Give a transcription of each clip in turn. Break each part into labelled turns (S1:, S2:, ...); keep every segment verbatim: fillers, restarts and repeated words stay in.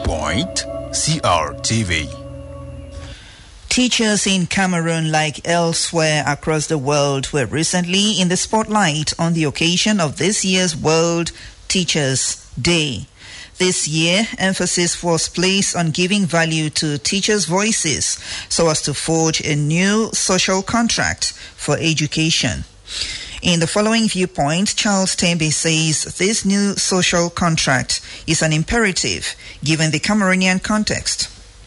S1: point, C R T V.
S2: Teachers in Cameroon, like elsewhere across the world, were recently in the spotlight on the occasion of this year's World Teachers' Day. This year, emphasis was placed on giving value to teachers' voices so as to forge a new social contract for education. In the following viewpoint, Charles Tembe says this new social contract is an imperative given the Cameroonian context.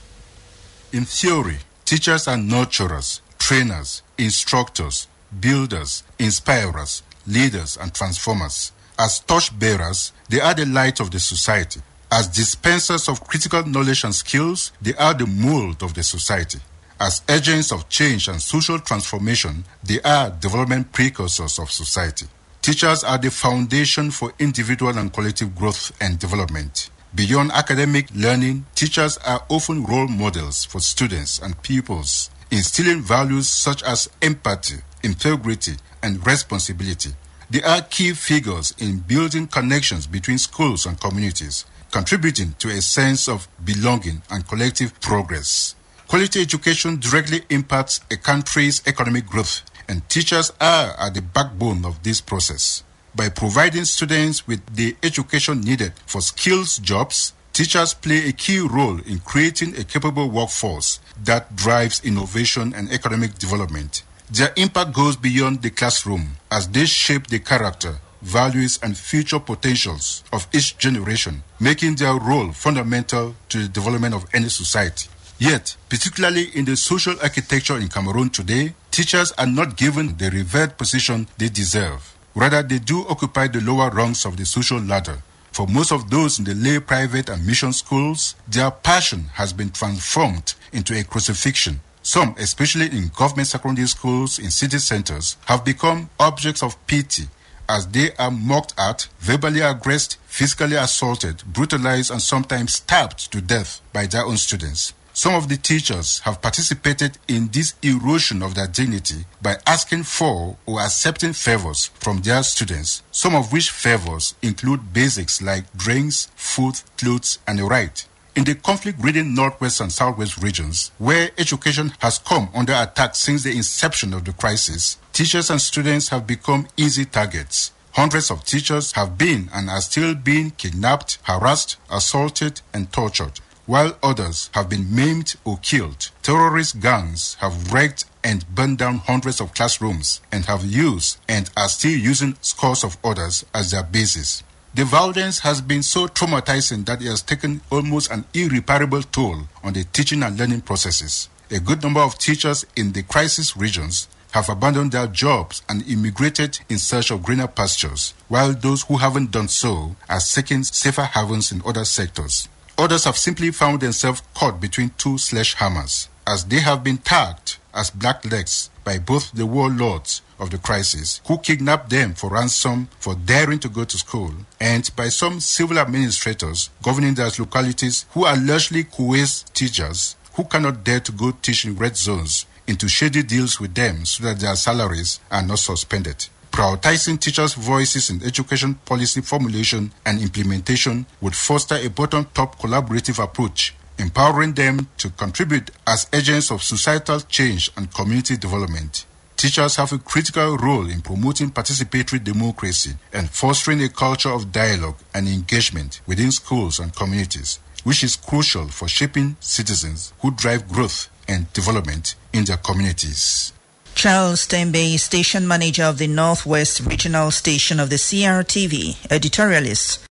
S3: In theory, teachers are nurturers, trainers, instructors, builders, inspirers, leaders, and transformers. As torch-bearers, they are the light of the society. As dispensers of critical knowledge and skills, they are the mold of the society. As agents of change and social transformation, they are development precursors of society. Teachers are the foundation for individual and collective growth and development. Beyond academic learning, teachers are often role models for students and pupils, instilling values such as empathy, integrity, and responsibility. They are key figures in building connections between schools and communities, contributing to a sense of belonging and collective progress. Quality education directly impacts a country's economic growth, and teachers are at the backbone of this process. By providing students with the education needed for skills jobs, teachers play a key role in creating a capable workforce that drives innovation and economic development. Their impact goes beyond the classroom as they shape the character, values, and future potentials of each generation, making their role fundamental to the development of any society. Yet, particularly in the social architecture in Cameroon today, teachers are not given the revered position they deserve. Rather, they do occupy the lower rungs of the social ladder. For most of those in the lay, private, and mission schools, their passion has been transformed into a crucifixion. Some, especially in government secondary schools in city centers, have become objects of pity as they are mocked at, verbally aggressed, physically assaulted, brutalized, and sometimes stabbed to death by their own students. Some of the teachers have participated in this erosion of their dignity by asking for or accepting favors from their students, some of which favors include basics like drinks, food, clothes, and a right. In the conflict-ridden northwest and southwest regions, where education has come under attack since the inception of the crisis, teachers and students have become easy targets. Hundreds of teachers have been and are still being kidnapped, harassed, assaulted, and tortured, while others have been maimed or killed. Terrorist gangs have wrecked and burned down hundreds of classrooms and have used and are still using scores of others as their bases. The violence has been so traumatizing that it has taken almost an irreparable toll on the teaching and learning processes. A good number of teachers in the crisis regions have abandoned their jobs and immigrated in search of greener pastures, while those who haven't done so are seeking safer havens in other sectors. Others have simply found themselves caught between two sledgehammers, as they have been tagged as blacklegs by both the warlords of the crisis, who kidnapped them for ransom for daring to go to school, and by some civil administrators governing their localities who allegedly coerce teachers who cannot dare to go teach in red zones into shady deals with them so that their salaries are not suspended. Prioritizing teachers' voices in education policy formulation and implementation would foster a bottom-top collaborative approach, empowering them to contribute as agents of societal change and community development. Teachers have a critical role in promoting participatory democracy and fostering a culture of dialogue and engagement within schools and communities, which is crucial for shaping citizens who drive growth and development in their communities.
S2: Charles Tembe, station manager of the Northwest Regional Station of the C R T V, editorialist.